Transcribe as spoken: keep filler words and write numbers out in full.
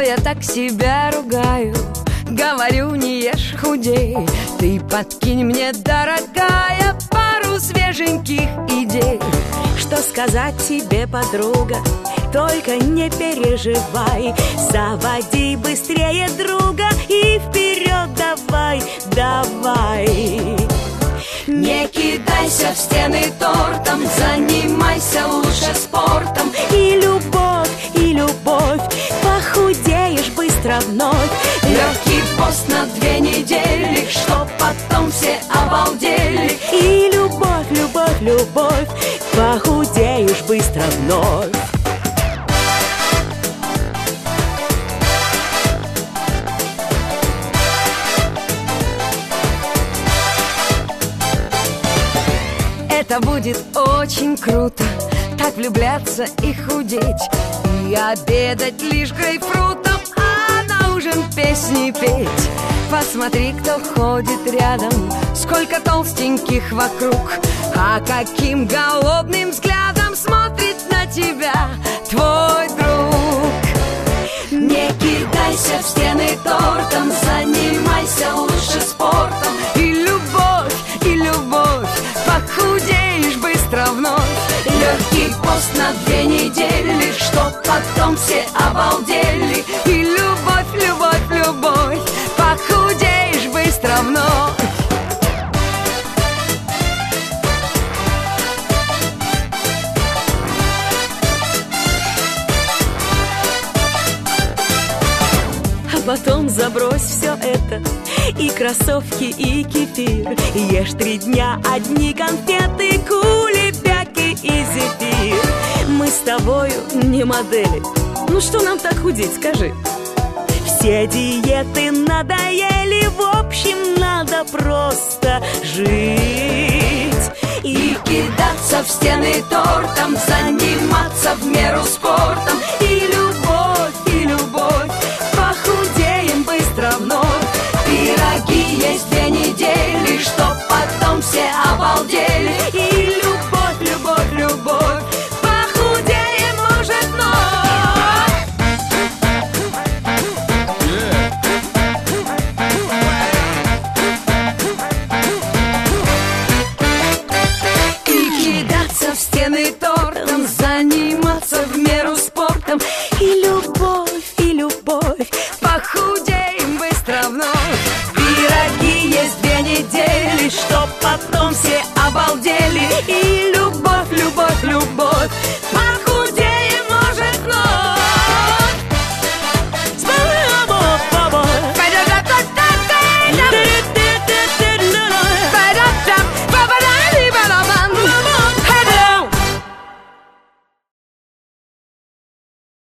я так себя ругаю. Говорю, не ешь, худей. Ты подкинь мне, дорогая, пару свеженьких идей. Что сказать тебе, подруга? Только не переживай. Заводи быстрее друга и вперед давай, давай. Не кидайся в стены тортом, занимайся лучше спортом. И любовь, и любовь, похудеешь быстро вновь. Легкий пост на две недели, чтоб потом все обалдели. И любовь, любовь, любовь, похудеешь быстро вновь. Это будет очень круто, так влюбляться и худеть, и обедать лишь грейпфрутом, а на ужин песни петь. Посмотри, кто ходит рядом, сколько толстеньких вокруг, а каким голодным взглядом смотрит на тебя твой друг. Не кидайся в стены тортом, занимайся лучше спортом. И любовь, и любовь, похудеешь быстро вновь. Легкий пост на две недели, чтоб потом все обалдели. И любовь, любовь, любовь, похудеешь быстро вновь. Потом забрось все это, и кроссовки, и кефир. Ешь три дня одни конфеты, кулебяки и зефир. Мы с тобою не модели, ну что нам так худеть, скажи? Все диеты надоели, в общем, надо просто жить. И кидаться в стены тортом, заниматься в меру спортом.